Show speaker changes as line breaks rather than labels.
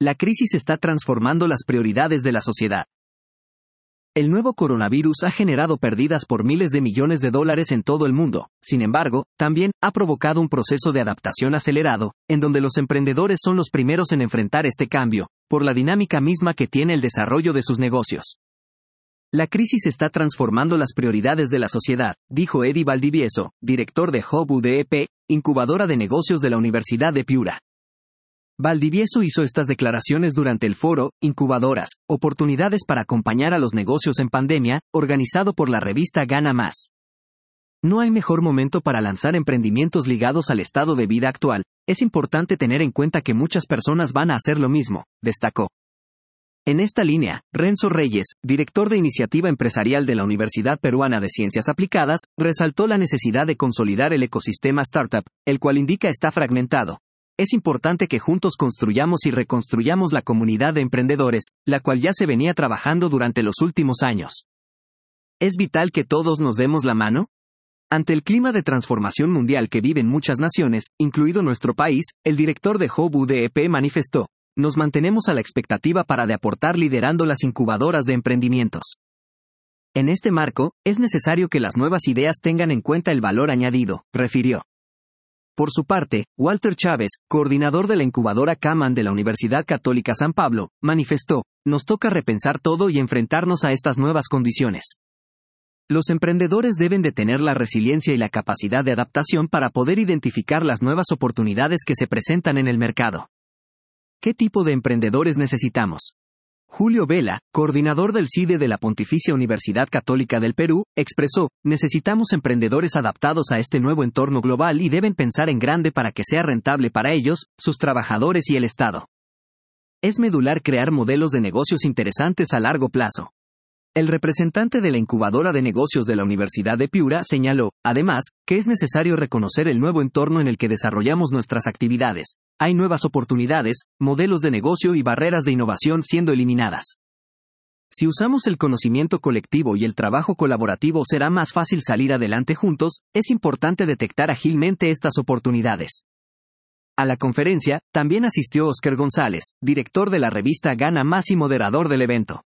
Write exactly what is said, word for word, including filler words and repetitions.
La crisis está transformando las prioridades de la sociedad. El nuevo coronavirus ha generado pérdidas por miles de millones de dólares en todo el mundo. Sin embargo, también ha provocado un proceso de adaptación acelerado, en donde los emprendedores son los primeros en enfrentar este cambio, por la dinámica misma que tiene el desarrollo de sus negocios. La crisis está transformando las prioridades de la sociedad, dijo Eddie Valdivieso, director de Hub U D E P, incubadora de negocios de la Universidad de Piura. Valdivieso hizo estas declaraciones durante el foro Incubadoras, oportunidades para acompañar a los negocios en pandemia, organizado por la revista Gana Más. No hay mejor momento para lanzar emprendimientos ligados al estado de vida actual. Es importante tener en cuenta que muchas personas van a hacer lo mismo, destacó. En esta línea, Renzo Reyes, director de Iniciativa Empresarial de la Universidad Peruana de Ciencias Aplicadas, resaltó la necesidad de consolidar el ecosistema startup, el cual indica está fragmentado. Es importante que juntos construyamos y reconstruyamos la comunidad de emprendedores, la cual ya se venía trabajando durante los últimos años. ¿Es vital que todos nos demos la mano? Ante el clima de transformación mundial que viven muchas naciones, incluido nuestro país, el director de Hub U D E P manifestó: nos mantenemos a la expectativa para de aportar liderando las incubadoras de emprendimientos. En este marco, es necesario que las nuevas ideas tengan en cuenta el valor añadido, refirió. Por su parte, Walter Chávez, coordinador de la incubadora Caman de la Universidad Católica San Pablo, manifestó: nos toca repensar todo y enfrentarnos a estas nuevas condiciones. Los emprendedores deben de tener la resiliencia y la capacidad de adaptación para poder identificar las nuevas oportunidades que se presentan en el mercado. ¿Qué tipo de emprendedores necesitamos? Julio Vela, coordinador del C I D E de la Pontificia Universidad Católica del Perú, expresó: necesitamos emprendedores adaptados a este nuevo entorno global y deben pensar en grande para que sea rentable para ellos, sus trabajadores y el Estado. Es medular crear modelos de negocios interesantes a largo plazo. El representante de la incubadora de negocios de la Universidad de Piura señaló, además, que es necesario reconocer el nuevo entorno en el que desarrollamos nuestras actividades. Hay nuevas oportunidades, modelos de negocio y barreras de innovación siendo eliminadas. Si usamos el conocimiento colectivo y el trabajo colaborativo, será más fácil salir adelante juntos. Es importante detectar ágilmente estas oportunidades. A la conferencia, también asistió Óscar González, director de la revista Gana Más y moderador del evento.